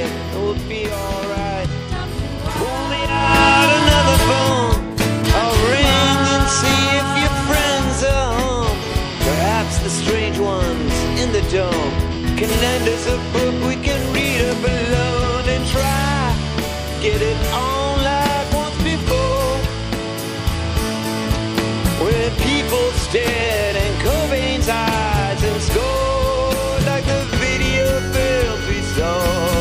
It'll be alright. Pull me out another phone. I'll ring and see if your friends are home. Perhaps the strange ones in the dome can lend us a book we can read up alone and try get it on like once before. When people stared and Cobain's eyes and scored like the video films we saw.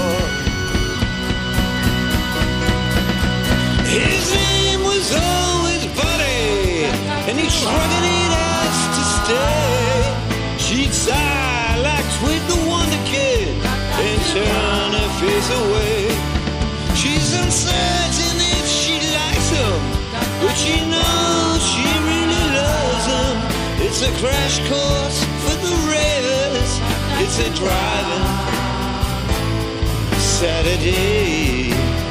His name was always Buddy, and he'd shrug and he'd ask to stay. She'd sigh like Twig the Wonder Kid and turn her face away. She's uncertain if she likes him, but she knows she really loves him. It's a crash course for the ravers. It's a driving Saturday.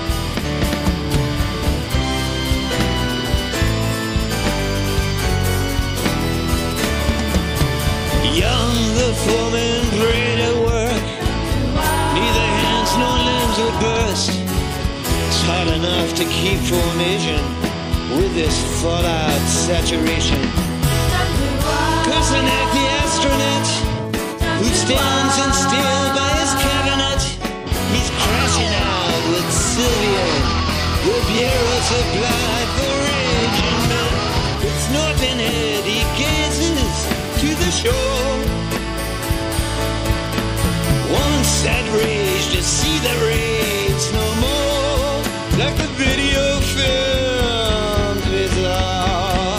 Young, the foreman prayed at work. Neither hands nor limbs would burst. It's hard enough to keep formation with this fallout saturation. Kosanek, the astronaut, who stands in still by his cabinet, he's crashing out with Sylvia. The bureau supplied for raging men. It's Norton Head, he gazes to the shore. One sad rage to see the raids no more, like the video film bizarre.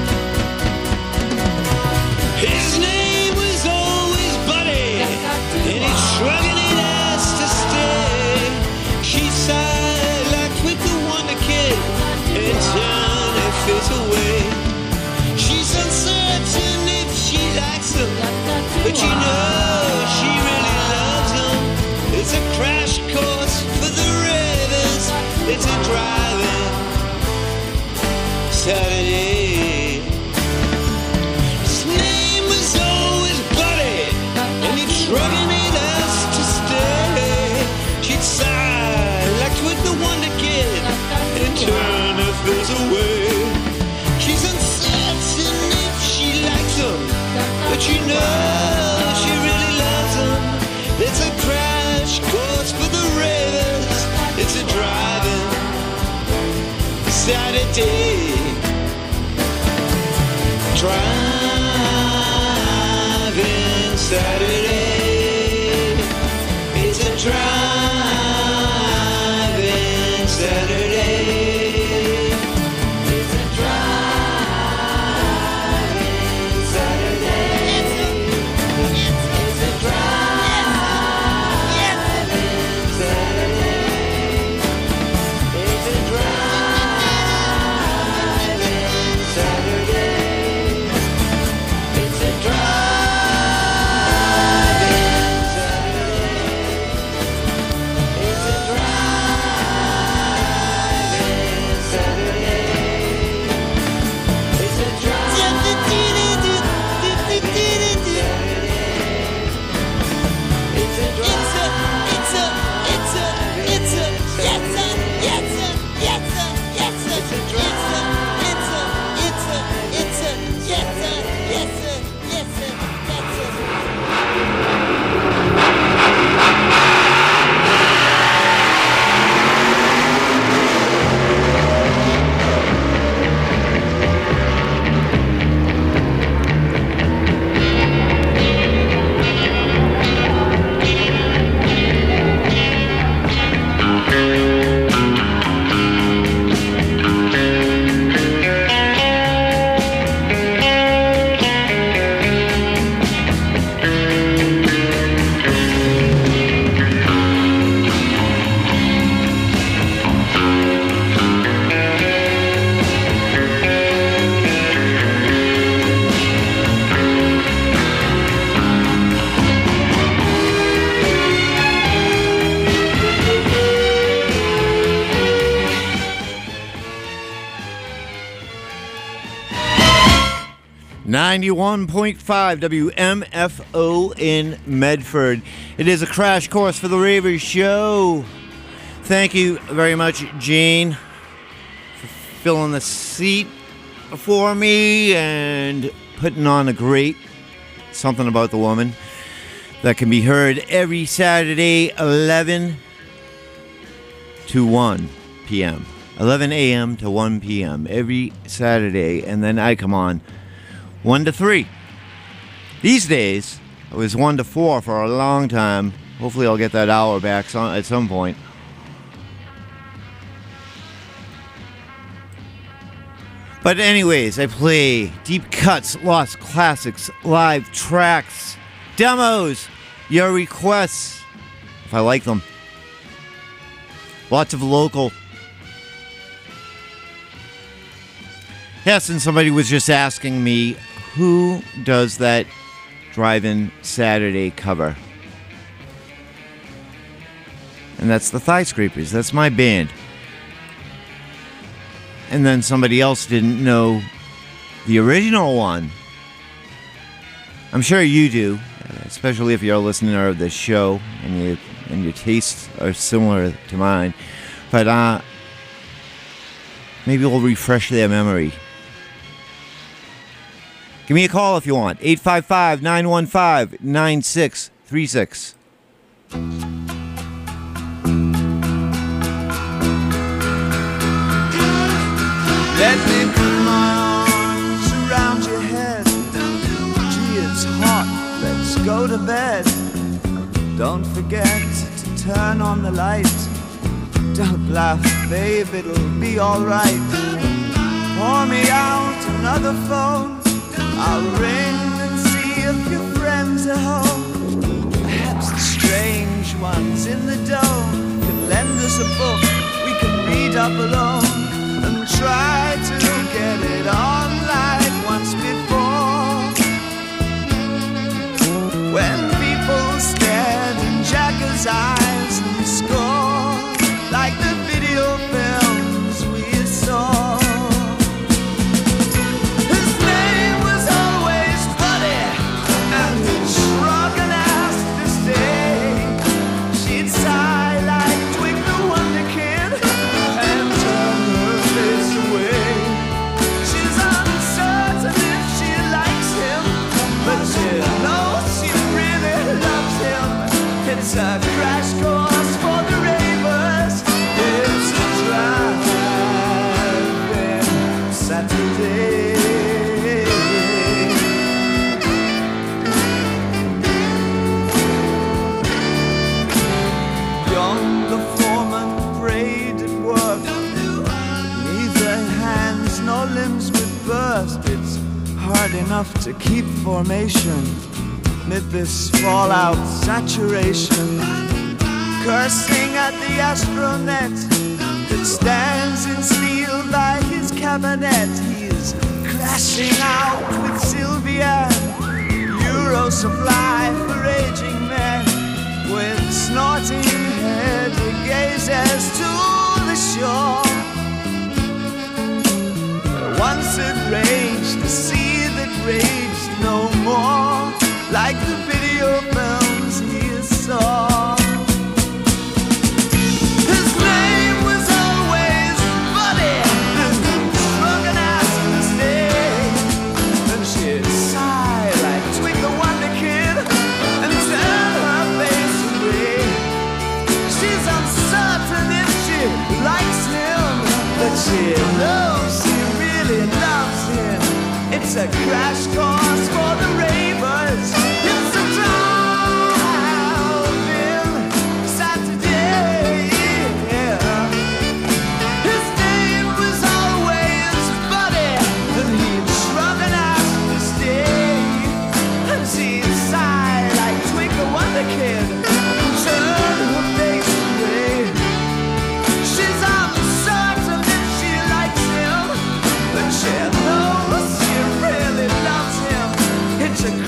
His name was always Buddy, and he'd shrug and he'd ask to stay. She sighed like Twig the Wonder Kid and turned her face away. She's uncertain if she likes him, but she knows she really loves him. It's a crash course for the ravers. It's a driving Saturday. His name was always Buddy, and he'd shrug and he'd ask to stay. She'd sigh like Twig the Wonder Kid and turn her face away. She's uncertain if she likes him, but she knows she really loves him. It's a crash course for the ravers. It's a driving Saturday. Driving Saturday. It's a driving Saturday. It's a driving Saturday. It's a driving Saturday. It's a driving Saturday. It's a driving 91.5 WMFO in Medford. It is a crash course for the Ravers show. Thank you very much, Jane, for filling the seat for me and putting on a great Something About the Woman that can be heard every Saturday, 11 to 1 p.m. 11 a.m. to 1 p.m. every Saturday, and then I come on 1 to 3. These days, it was 1 to 4 for a long time. Hopefully I'll get that hour back at some point. But anyways, I play deep cuts, lost classics, live tracks, demos, your requests, if I like them. Lots of local. Yes, and somebody was just asking me, who does that Drive-In Saturday cover? And that's the Thigh Scrapers. That's my band. And then somebody else didn't know the original one. I'm sure you do, especially if you're a listener of this show and your tastes are similar to mine. But maybe we'll refresh their memory. Give me a call if you want. 855-915-9636. Let me put my arms around your head. Gee, it's hot, let's go to bed. Don't forget to turn on the light. Don't laugh, babe, it'll be alright. Pour me out another phone. I'll ring and see if your friends are home. Perhaps the strange ones in the dome can lend us a book we can read up alone and try to get it on like once before. When people stared in Jagger's eyes and scored like the video films we saw. It's a crash course for the ravers. It's a drive-in Saturday. Yonder foreman prayed at work. Neither hands nor limbs would burst. It's hard enough to keep formation amid this fallout saturation, cursing at the astronet that stands in steel by his cabinet. He's crashing out with Sylvia, Euro supply for aging men. With snorting head he gazes to the shore. Once it raged, the sea that raged no more, like the video films he saw. His name was always Buddy, drunken ass mistake. And she'd sigh like Twig the Wonder Kid and turn her face away. She's uncertain if she likes him, but she knows she really loves him. It's a crash course for the ravers. It's a drive-in Saturday. His name was always Buddy, and he'd shrug and ask to stay. And she'd sigh like Twink the Wonder Kid and turn her face away. She's uncertain if she likes him, but she knows she really loves him. It's a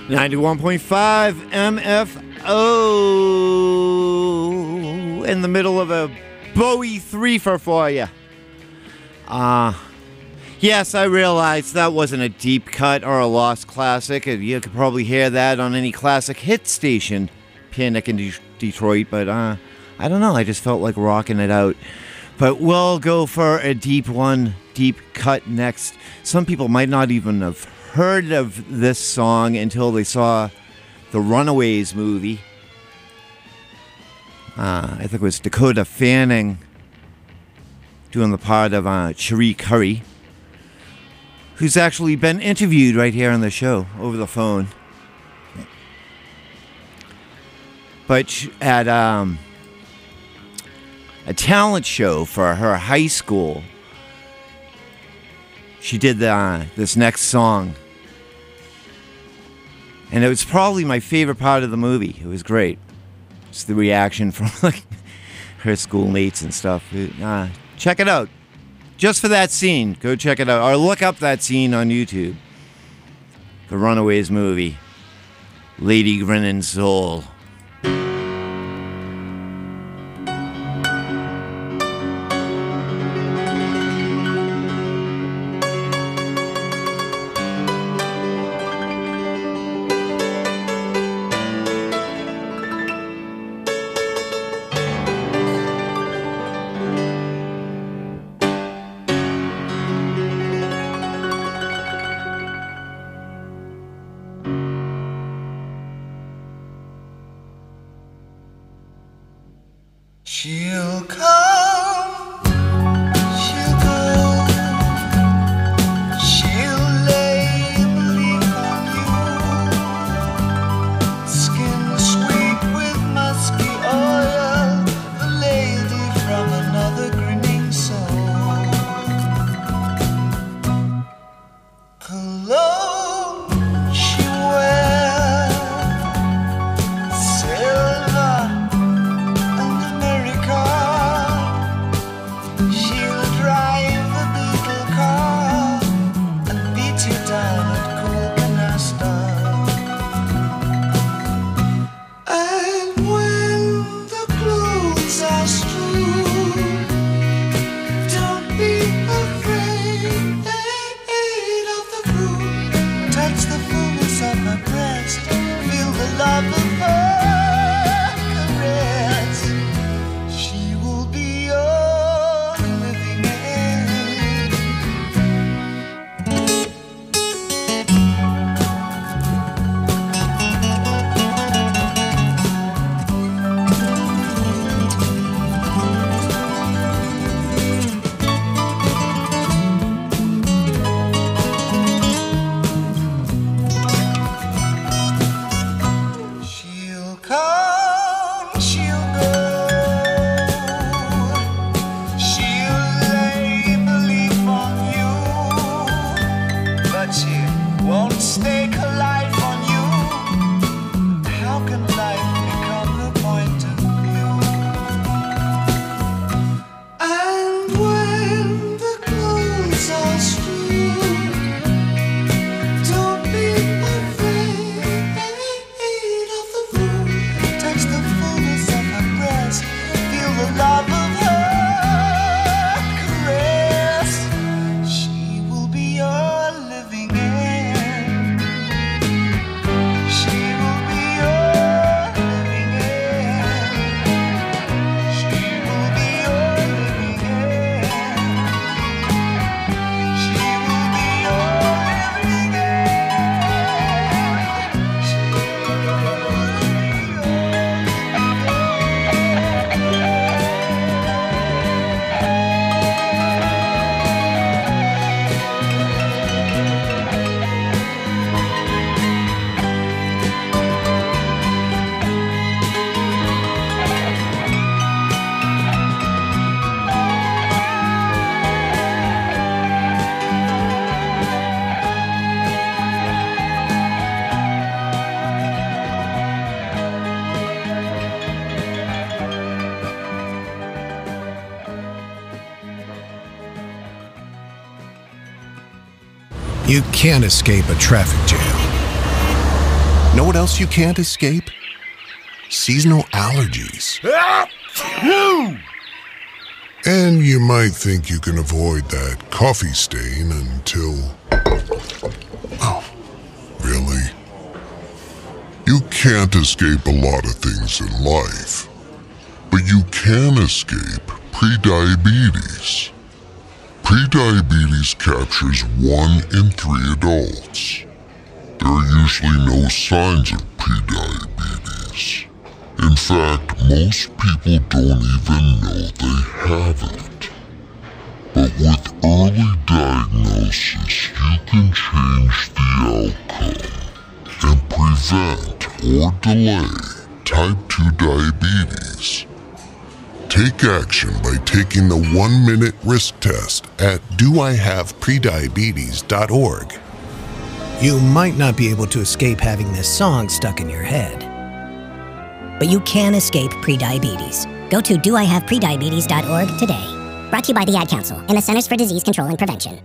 91.5 MFO in the middle of a Bowie threefer for you. Yes, I realized that wasn't a deep cut or a lost classic. You could probably hear that on any classic hit station, Panic in Detroit, but I don't know. I just felt like rocking it out. But we'll go for a deep cut next. Some people might not even have heard of this song until they saw the Runaways movie. I think it was Dakota Fanning doing the part of Cherie Curry, who's actually been interviewed right here on the show over the phone. But at a talent show for her high school, she did this next song. And it was probably my favorite part of the movie. It was great. It's the reaction from like her schoolmates and stuff. Check it out. Just for that scene, go check it out. Or look up that scene on YouTube. The Runaways movie. Lady Grinning Soul. She'll come, she'll go, she'll lay a leaf on you, skin sweet with musky oil, the lady from another grinning soul. Cologne she wears, silver and America. She'll drive the beetle car and beat you down at cool canasta. And when the clothes are strewn, don't be afraid of the moon. Touch the fullness of her breast, feel the love of her caress. She will be your living end. She'll come, she'll go, she'll lay belief on you, but she won't stake her life on you. How can life become her point of view? And when the clothes are strewn, don't be afraid of the moon. Touch the fullness of her breast, feel the love of her caress. She will be your living end. She will be your living end. She will be your living end. She will be your living end. She will be You can't escape a traffic jam. Know what else you can't escape? Seasonal allergies. And you might think you can avoid that coffee stain until... Oh, really? You can't escape a lot of things in life, but you can escape prediabetes. Prediabetes captures 1 in 3 adults. There are usually no signs of prediabetes. In fact, most people don't even know they have it. But with early diagnosis, you can change the outcome and prevent or delay type 2 diabetes. Take action by taking the 1-minute risk test at doihaveprediabetes.org. You might not be able to escape having this song stuck in your head. But you can escape prediabetes. Go to doihaveprediabetes.org today. Brought to you by the Ad Council and the Centers for Disease Control and Prevention.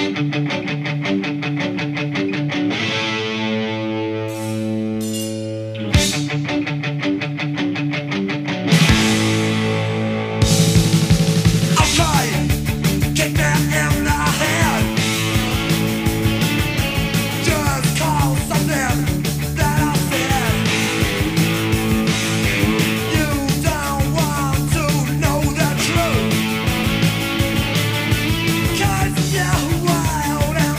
Wild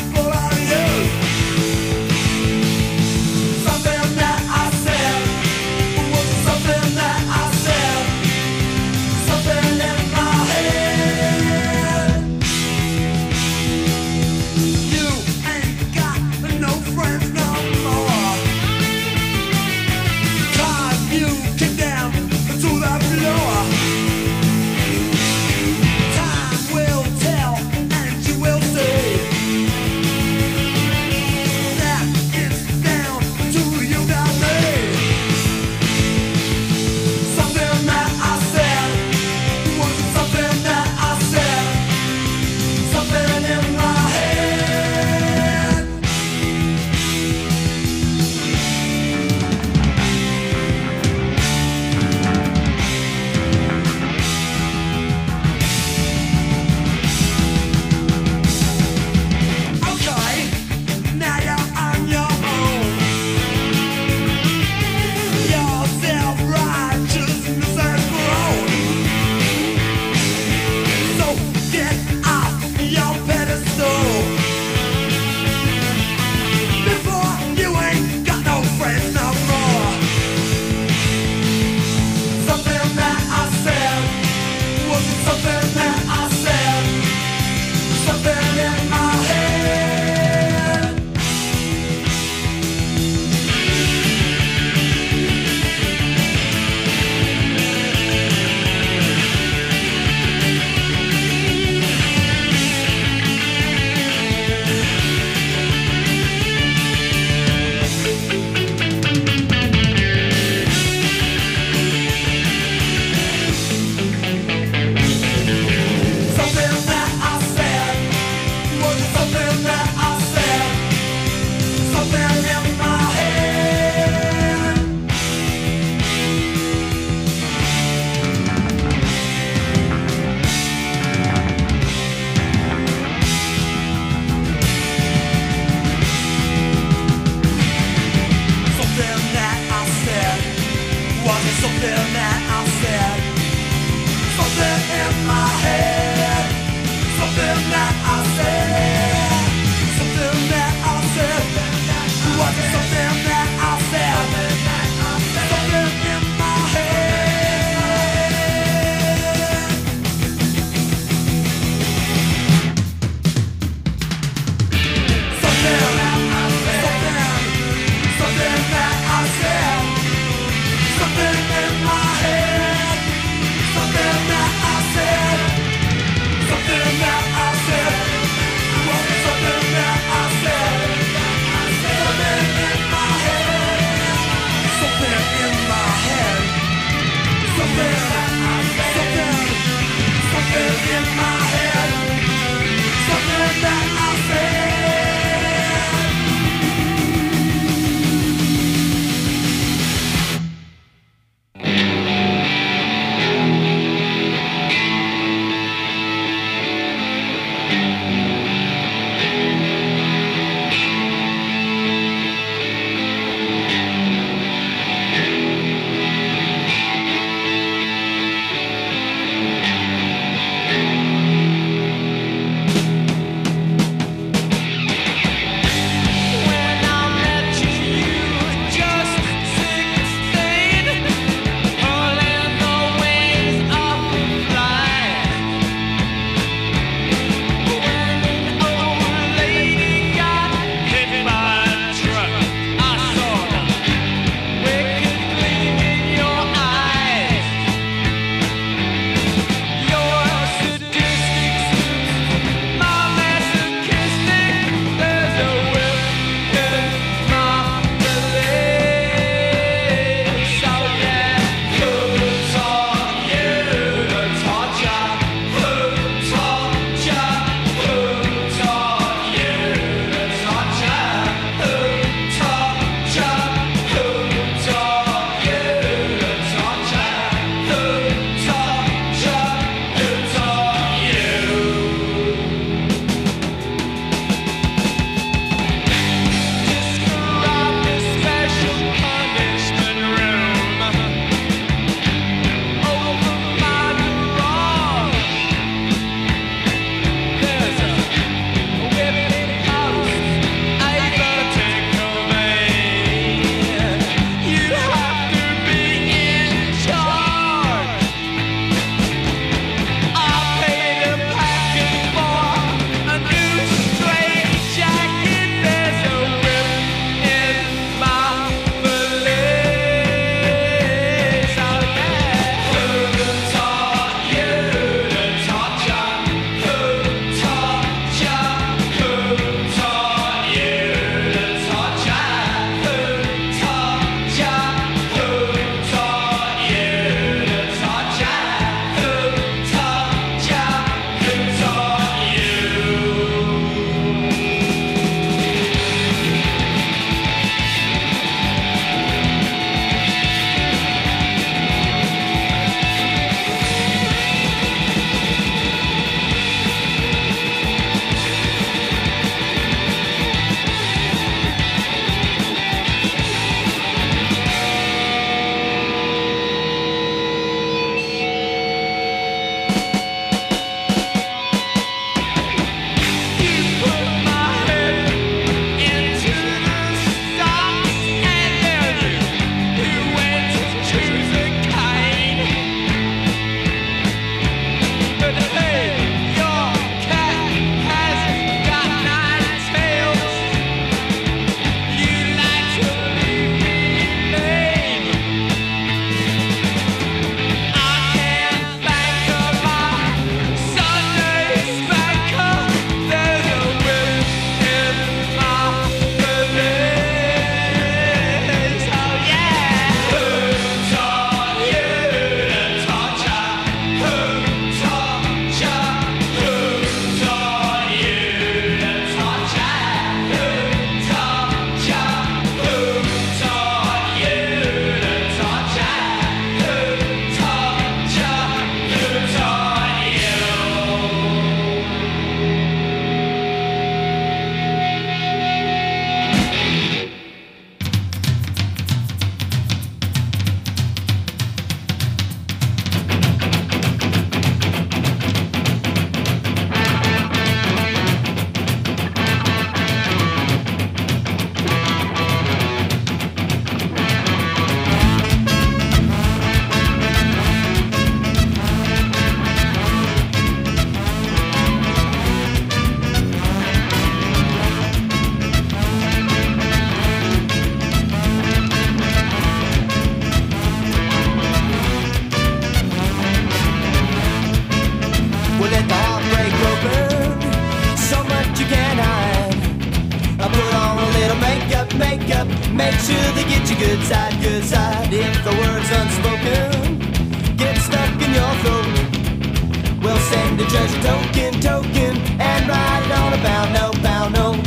makeup. Make sure they get you good side, good side. If the word's unspoken, get stuck in your throat. We'll send a treasure token, and write it on a bound note.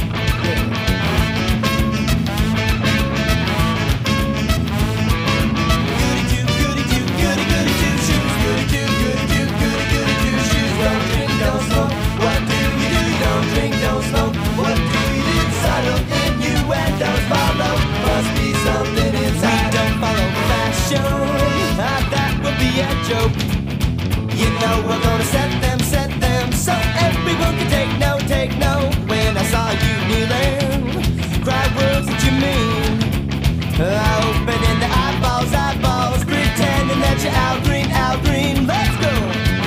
That would be a joke. You know we're gonna set them, so everyone can take note. When I saw you kneeling, cry words that you mean. Opening the eyeballs, pretending that you're out green. Let's go.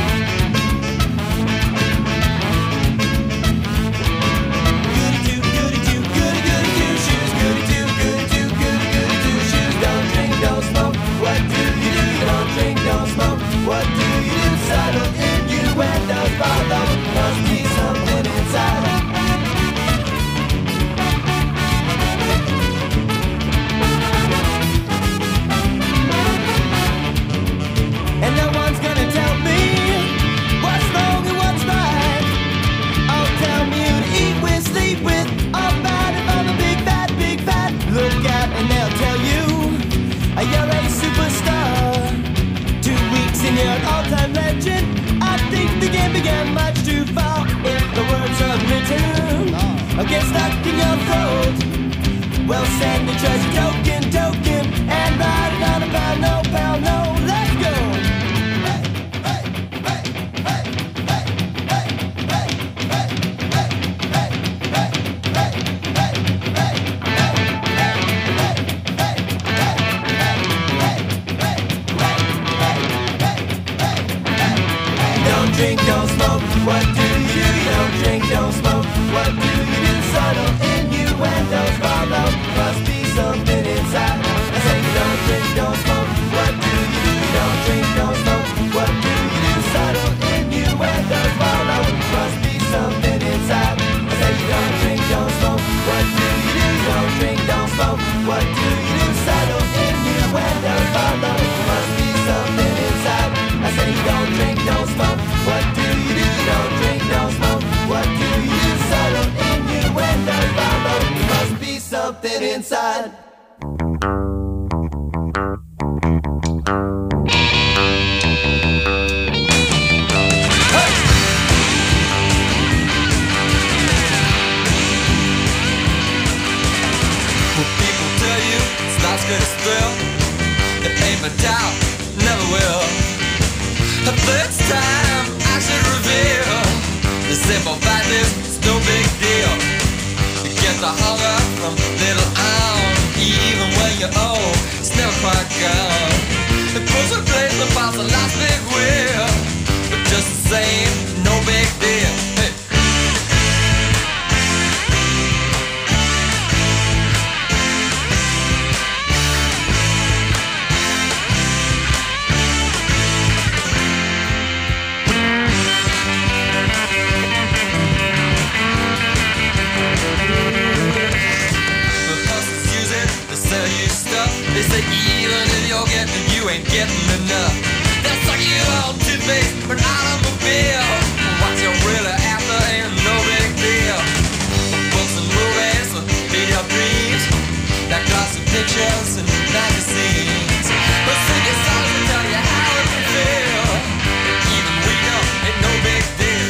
What do you do? Subtle innuendos follow. Must be something inside. And no one's gonna tell me what's wrong and what's right. Oh, tell me who to eat with, sleep with, all bad if I'm a big fat. Look out and they'll tell you you're a superstar. 2 weeks and you're an all-time legend. I think the game began much too far. If the words are written, I'll get stuck in your throat. Well, send a treasure token, and write it on a pound note. Let's go. Drink, don't smoke, what do you do? You don't drink, don't smoke, what do you do? Subtle innuendos follow, must be something inside. I say you don't drink, don't smoke, what do you do? You don't drink, don't smoke, what do you do? Subtle innuendos follow, must be something inside. I say you don't drink, don't smoke, what do you do? You don't drink, don't smoke, what do you do? Subtle innuendos follow, must be something inside. I say you don't drink, don't smoke. What do you do? You don't drink, don't smoke. What do you do? Subtle innuendos follow. Must be something inside. Hey! Well, people tell you it's life's greatest thrill. It ain't my doubt, never will. But it's time I should reveal the simple fact is it's no big deal. You get the hunger from little on. Even when you're old, it's never quite gone. It puts in place the boss of life's big wheel. But just the same, no big deal. Hey. They say even if you're getting, you ain't getting enough. They'll suck you on toothpaste or an automobile. What you're really after ain't no big deal. Books and movies, video dreams, that glossy pictures and magazines. But sing your songs and tell you how it can feel. Even we know ain't no big deal.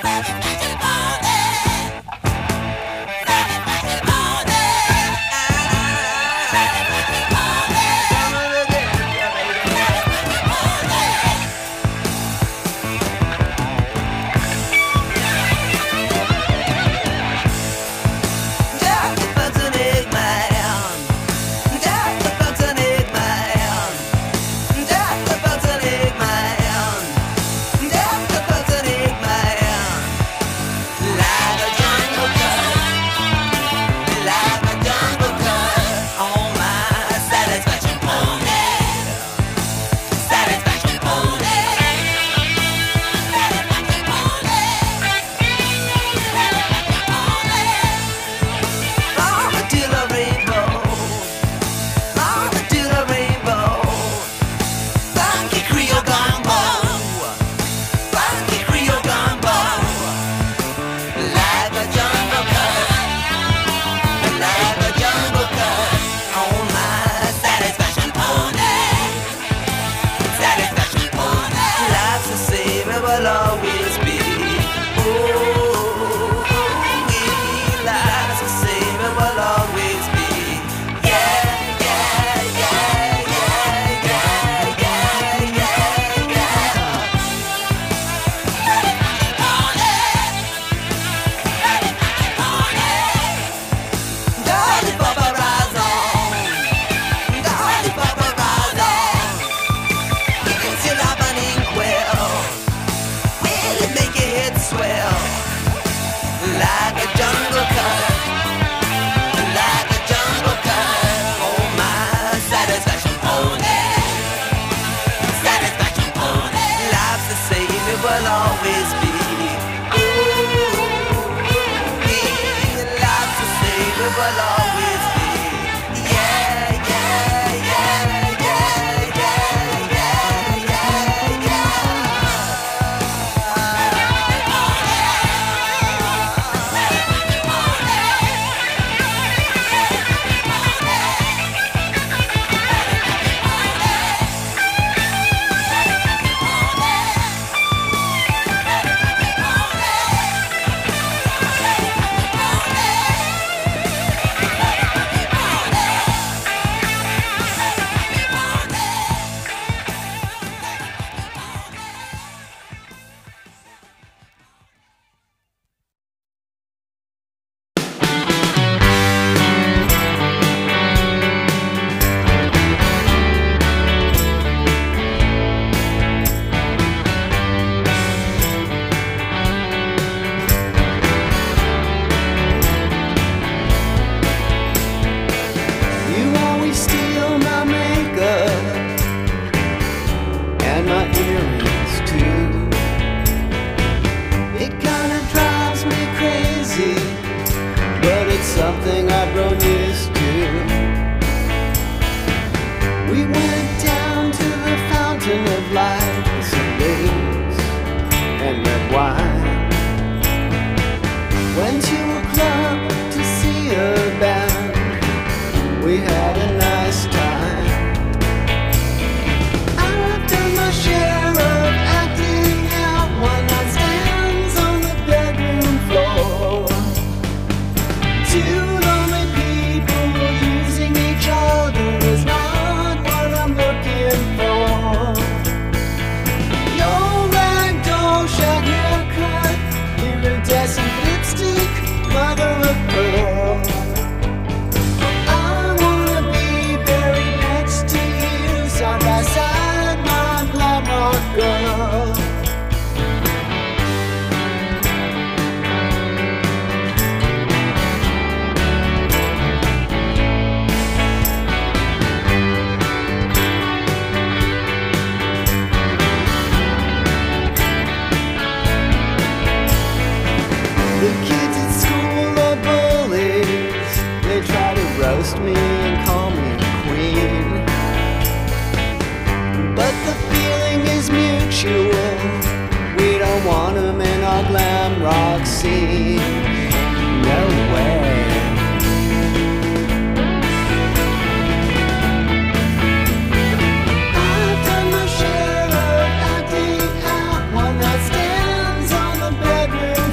something I've grown used to. We went down to the fountain of light with some booze and red wine. Went to a club to see a band. We had a nice time. I've done my share of acting out one-night stands on the bedroom floor. Two lonely people using each other is not what I'm looking for. Your ragdoll shag haircut, iridescent lipstick, mother of pearl. I wanna be buried next to you, side by side, my glam rock girl. The kids at school are bullies. They try to roast me and call me a queen. But the feeling is mutual. We don't want them in our glam rock scene. No way. I've done my share of acting out one-night stands on the bedroom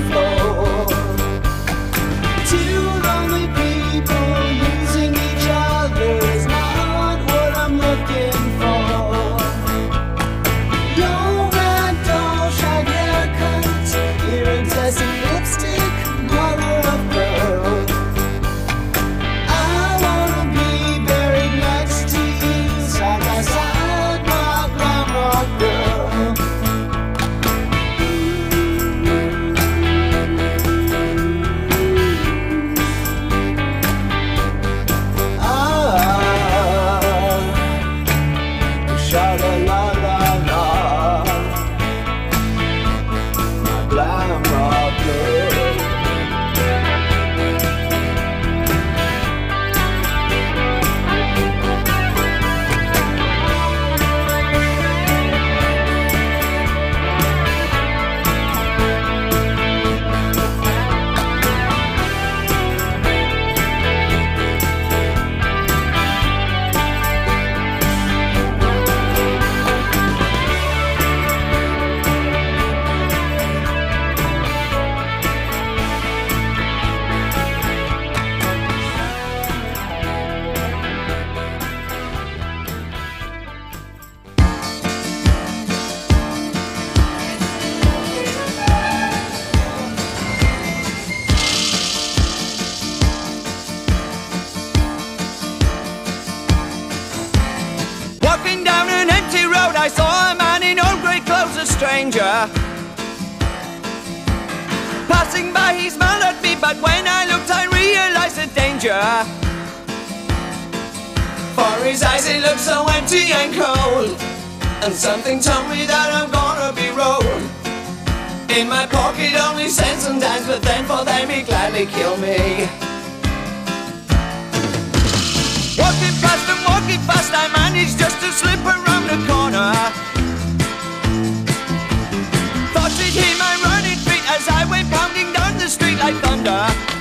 was a stranger. Passing by, he smiled at me, but when I looked, I realized the danger. For his eyes, they looked so empty and cold, and something told me that I'm gonna be rolled. In my pocket, only cents and dimes, but then for them, he'd gladly kill me. Walking fast, I managed just to slip around the corner. Thought he'd hear my running feet as I went pounding down the street like thunder.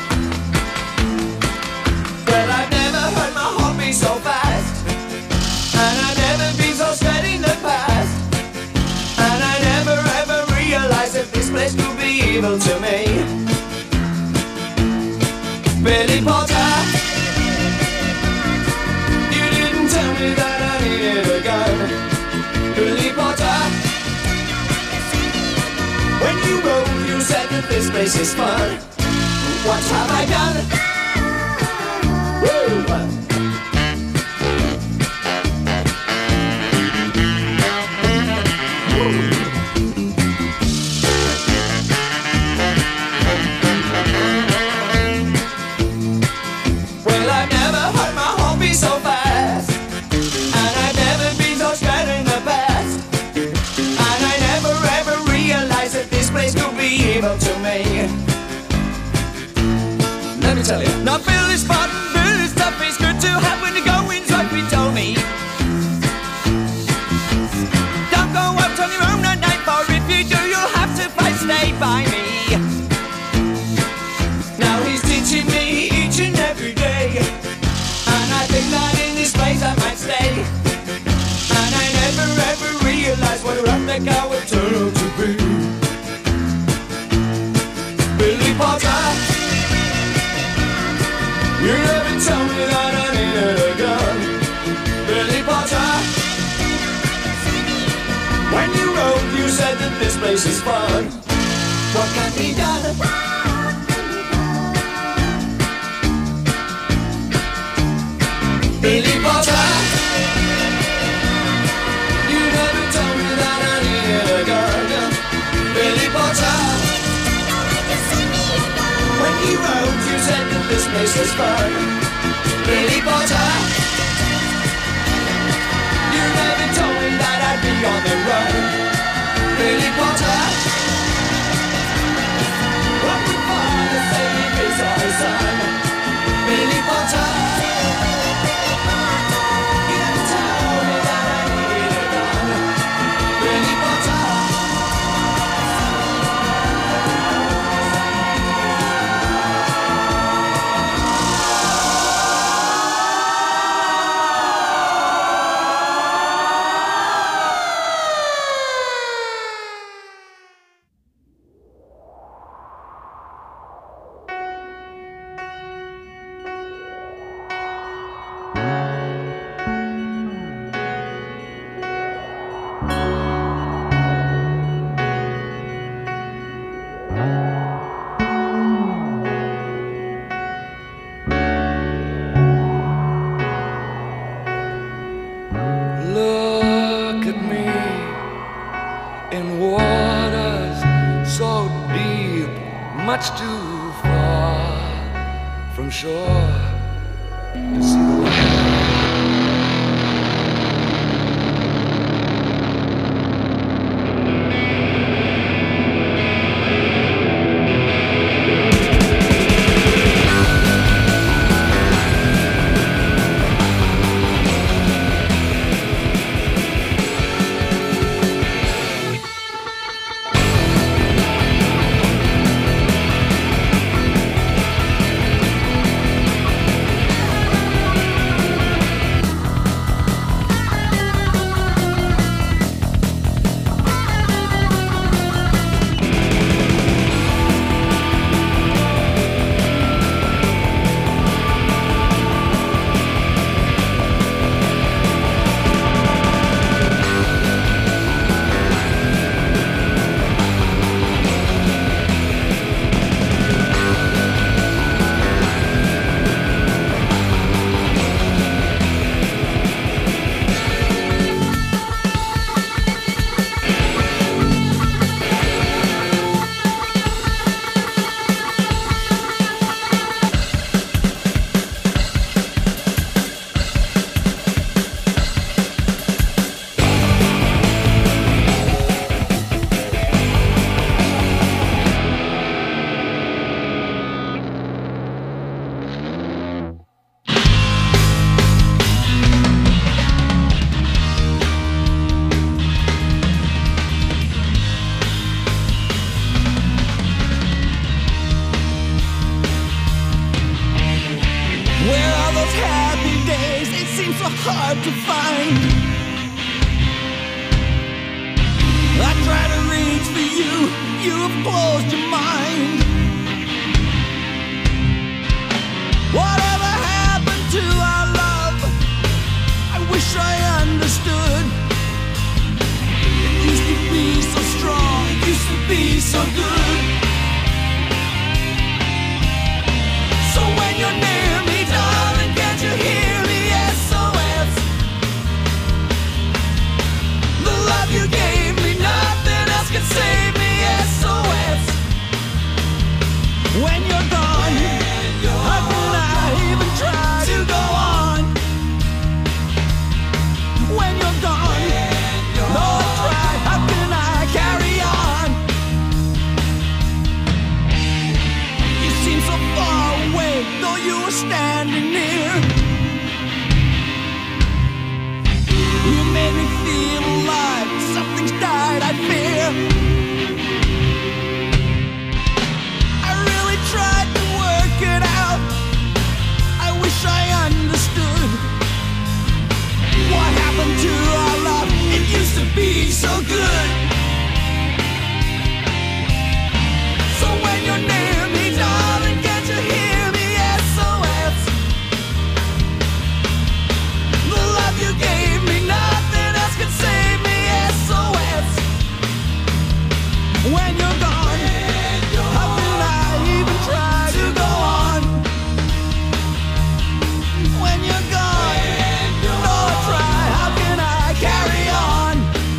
Well, I've never heard my heart beat so fast, and I've never been so scared in the past, and I never ever realized that this place could be evil to me. Billy Potter, tell me that I needed a gun. Billy Potter, when you wrote, you said that this place is fun. What have I done? Woo! Well, I've never heard my heart beat so fast, and I've never been so scared in the past, and I never ever realized that this place could be evil to me. Let me tell you. Now Billy's Spartan, Billy's tough, it's good to have when the going's right, he told me. Don't go out on your own at night, for if you do, you'll have to fight, stay by me. Now he's teaching me each and every day, and I think that in this place I might stay. And I never ever realized what a rough neck I would turn out to be. Billy Potter, you never told me that I needed a gun. Billy Potter, when you wrote, you said that this place is fun. What can be done? Billy Potter, you never told me that I needed a gun. Billy Potter, when you wrote, you said that this place was fun. Billy Potter, you never told me that I'd be on the run. Billy Potter, what would father say if he saw his son? Billy Potter, you never told me that I needed a gun. Billy Potter. Look at me in waters so deep, much too far from shore to see the land. seems so hard to find. I try to reach for you, you have closed your mind. Whatever happened to our love? I wish I understood. It used to be so strong, it used to be so good. So when you're near me, darling, can't you hear me? SOS. The love you gave me, nothing else can save me. SOS. When you're gone, how can I even try to go on? When you're gone, no, I try, how can I carry on? You seem so far away, though you were standing near. You made me feel alive, something's died, I fear. I really tried to work it out, I wish I understood. What happened to our love? It used to be so good. So when you're near me, darling, can't you hear me? SOS. The love you gave me, nothing else can save me. SOS. When you're gone, how can I even try to go on? When you're gone, no, I try, how can I carry on?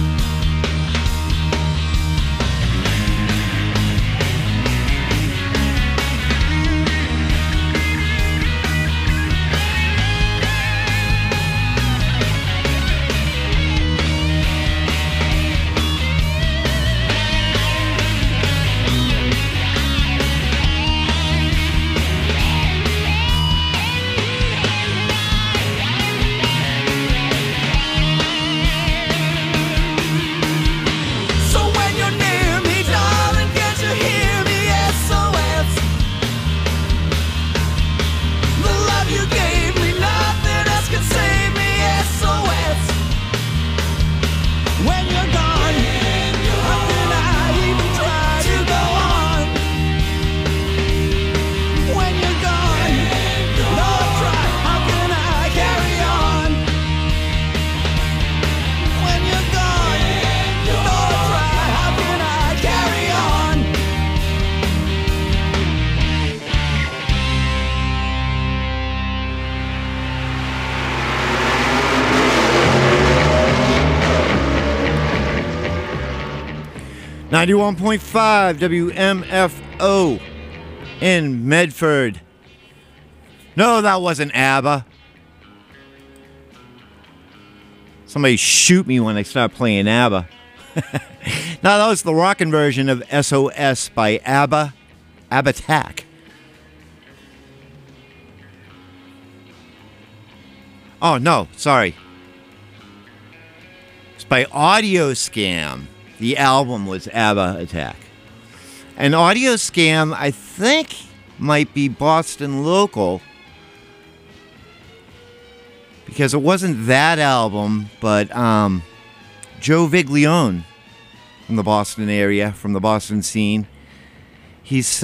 So when you're near me, darling, can't you hear me? SOS. The love you gave me, nothing else can save me. SOS. When you're gone, how can I even try to go on? When you're gone, no, I try, how can I carry on? When you're gone, no, I try, how can I carry on? .5 WMFO in Medford. No, that wasn't ABBA. Somebody shoot me when they start playing ABBA. No, that was the rockin' version of SOS by ABBA. Attack. Oh, no, sorry. It's by Audio Scam. The album was ABBA Attack. And Audio Scam, I think, might be Boston local. Because it wasn't that album, but Joe Viglione from the Boston area, from the Boston scene. He's